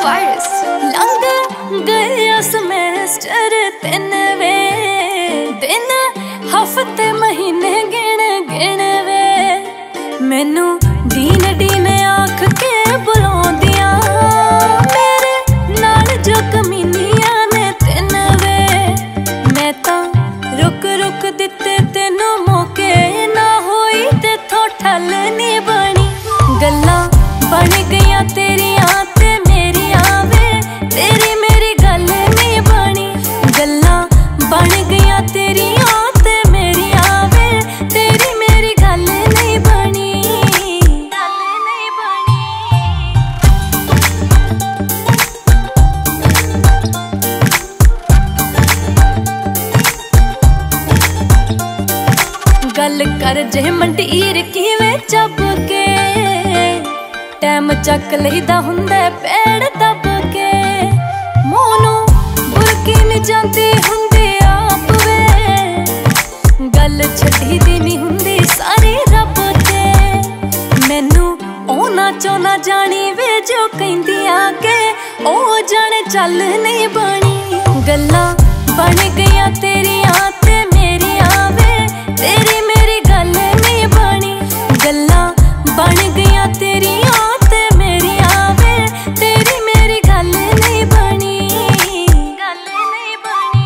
virus लंघ गया semester 3 वे दिन हफ्ते महीने गिन गिन वे मैनू डीन डीन आख के बुलाउंदियां मेरे नाल जो कमीनियां ने 3 वे मैं तां रुक रुक दिते तेनू मौके ना होई तेथों ठल नहीं बनी गल्लां बन गईयां तेरियां ते मेरियां वे तेरी मेरी गल नहीं बनी गल्लां बन गईयां तेरियां ते मेरियां वे तेरी मेरी गल नहीं बनी गल कर जे मंडीर किवें चब के टैम चक लईदा हुंदा पैड़ दब के मूंह नूं बुरकी नहीं जांदी हुंदी आप वे गल छड्डी दी नहीं हुंदी सारी रब ते मैनू ओना चोना जानी वे जो कहिंदियां के ओ जाने चल नहीं बनी गल्लां बन गईयां तेरियां ते मेरियां वे तेरी मेरी गल नहीं बनी गल्लां बन गईयां तेरियां ते मेरियां वे तेरी मेरी गल नहीं बनी गल नहीं बनी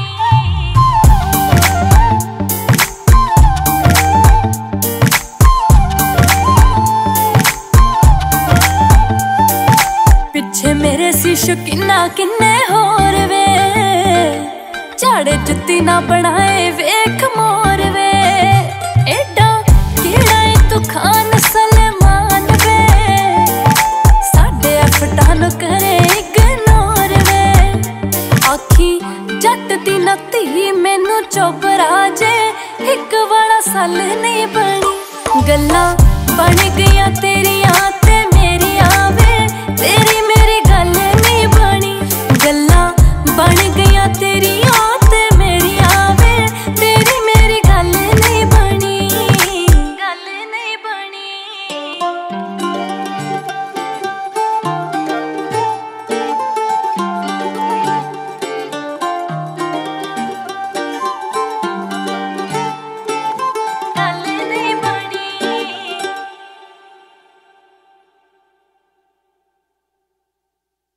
पिछे मेरे सी शौकीना किन्ने होर वे झाड़े जुत्ती ना बनाए वेख मोर वे एडा केड़ा है तू खान सलमान वे साडे अफटान करे इग्नोर वे आखी जट दी नती मैनू चोबरा जे एक वाला सल नहीं बनी गल्लां बन गईयां तेरियां ते मेरियां वे तेरी मेरी गल नहीं बनी गल्लां